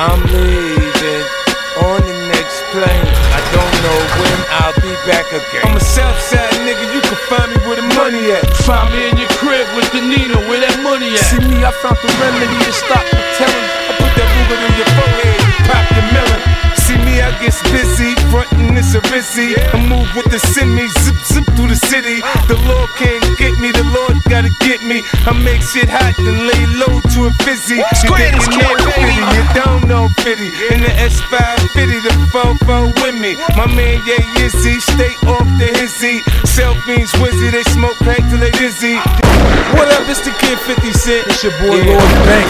I'm leaving on the next plane. I don't know when I'll be back again. I'm a Southside nigga, you can find me where the money at. Find me in your crib with the Nina, where that money at? See me, I found the remedy to stop the telling. I put that Ruger in your forehead, pop your melon. See me, I get busy, frontin' this a rizzy. I move with the semi, zip, zip through the city. The Lord can't get me, the Lord gotta get me. I make shit hot, then lay low to a fizzy. You think you know Fitty, you don't know Fitty. In the S550, the 4-4 with me. My man, yeah, Izzy, stay off the hizzy. Selfies, Wizzy, they smoke crack till they dizzy. What up, it's the kid 50 Cent. It's your boy Lord Bank.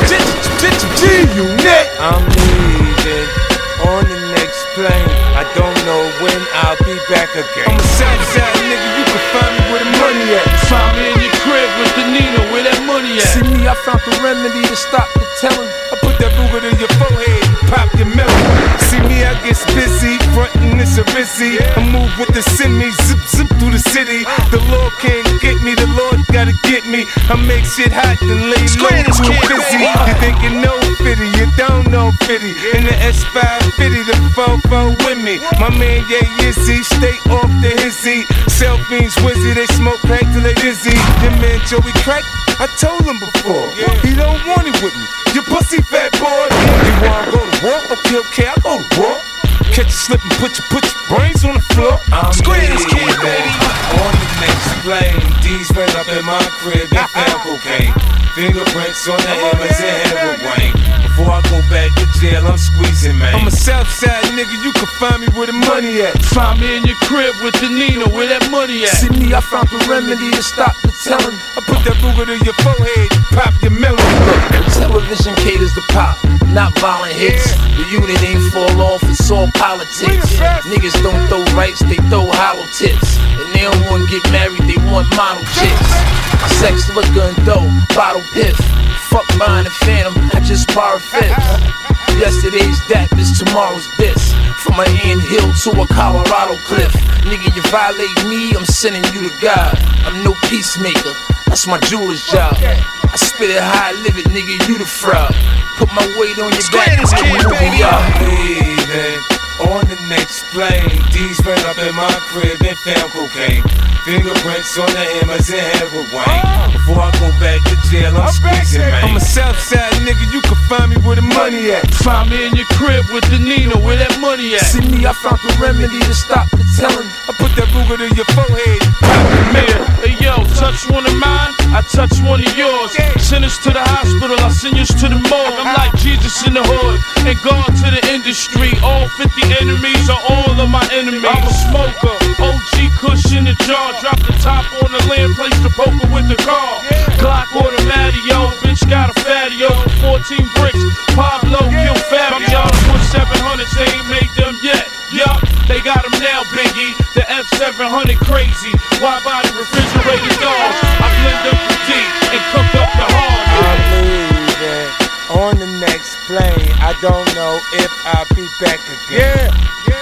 G-Unit. I'm leaving on the next plane. I don't know when I'll be back again. I'm a Southside nigga, you can find me where the money at. Find me in your crib with the Nina, where that money at? See me, I found the remedy to stop the telling. I put that Ruger in your forehead, pop your melon. See me, I get busy, frontin' this a rizzy. I move with the semi, zip, zip through the city. The Lord can't get me, the Lord gotta get me. I make shit hot, then lay low to a busy. You think you know Fitty, you don't know Fitty. In the S550, the 4-4 with me. My man, yeah, Izzy, stay off the hizzy. Selfies, Wizzy, they smoke crack till they dizzy. Your man Joey Crack, I told him before, he don't want it with me. You pussy fat boy. You wanna go to war? Okay, okay, I go to war. Catch you slipping, put your brains on the floor. I'm Squares kid, baby. On the next plane, D's ran up in my crib and found cocaine. Fingerprints on the hammers and heroin. Before I go back to jail, I'm squeezing, man. I'm a Southside nigga, you can find me where the money at. Find me in your crib with the Nina, where that money at? See me, I found the remedy to stop the telling. I put that Ruger in your forehead, pop your melon. Look, television caters to pop, not violent hits. The unit ain't fall off, it's all politics. Niggas don't throw rights, they throw hollow tips. And they don't wanna get married, they want model chicks. Sex, liquor, and dough, bottle piff. Fuck buying a phantom, I just borrow fifths. Yesterday's that, this tomorrow's this. From an ant hill to a Colorado cliff. Nigga, you violate me, I'm sending you to God. I'm no peacemaker, that's my jeweler's job. I spit it how I live it, nigga, you the fraud. Put my weight on your back, nigga, baby. I'm leaving on the next plane. D's ran up in my crib and found cocaine. Fingerprints on the hammers and heroin. Before I go back to jail, I'm squeezing, man. I'm a Southside nigga, you can find me where the money at. Find me in your crib with the Nina, where that money at? See me, I found the remedy to stop the telling. I put that Ruger in your forehead, pop your melon. Hey yo, touch one of mine, I touch one of yours. Send us to the hospital, I send us to the morgue. I'm like Jesus in the hood, and God to the industry. All 50 enemies are all of my enemies. I'm a smoker, OG Kush in the jar. Drop the top on the land, place the poker with the car. Glock automatic, yo, bitch got a fatty, yo. 14 bricks, Pablo kill Fabio. Put 700s, they ain't made them yet. Yup, they got them now, Biggie. The F700 crazy. Wide body refrigerated dogs. I blend up the D and cook up the hard. I'm leaving on the next plane. I don't know if I'll be back again.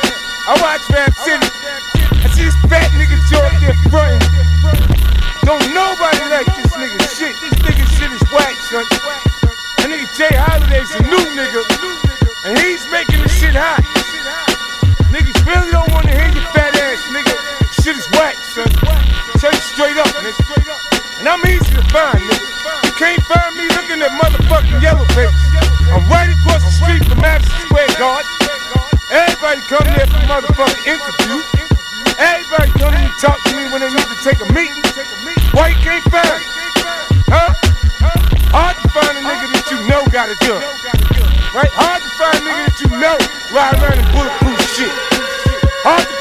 I watch Rap City. I see this fat nigga Joe up there frontin'. Don't nobody like this nigga shit. This nigga shit is whack, son. That nigga Jay Holiday's a new nigga, and he's making this shit hot. Niggas really don't wanna hear your fat ass, nigga. Shit is whack, son. Tell you straight up, nigga. And I'm easy to find, nigga. You can't find me looking at motherfucking Yellow Pages. I'm right across the street from Madison Square Garden. Everybody come there for motherfucking interviews. Everybody come in and talk to me when they need to take a meeting. Why you can't find me? Huh? Hard to find a nigga that you know got a gun. Right? Hard to find a nigga that you know ride around in bulletproof shit. Hard to